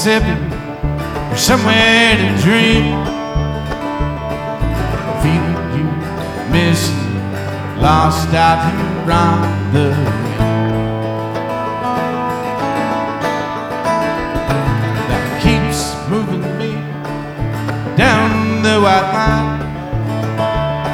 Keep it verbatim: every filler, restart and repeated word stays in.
Mississippi, or somewhere to dream. Feeling you, missing you, lost out here on the rim. That keeps moving me down the white line.